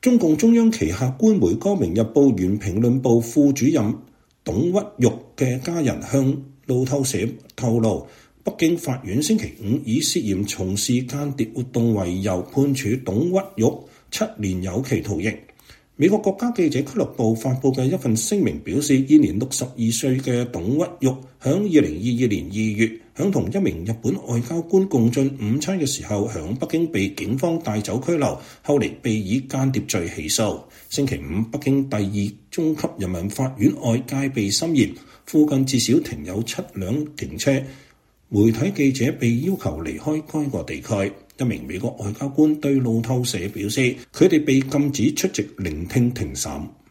中共中央旗下官媒《光明日報》原評論部副主任董屈玉嘅家人向路透社透露，北京法院星期五以涉嫌從事間諜活動為由判處董屈玉7年有期徒刑。美國國家記者俱樂部發布嘅一份聲明表示，現年62歲嘅董屈玉響2022年2月，響同一名日本外交官共進午餐嘅時候，響北京被警方帶走拘留，後嚟被以間諜罪起訴。星期五，北京第2中級人民法院外戒備森嚴，附近至少停有7輛警車。媒體記者被要求離開該個地區。一名美國外交官對路透社表示，佢哋被禁止出席聆聽庭審。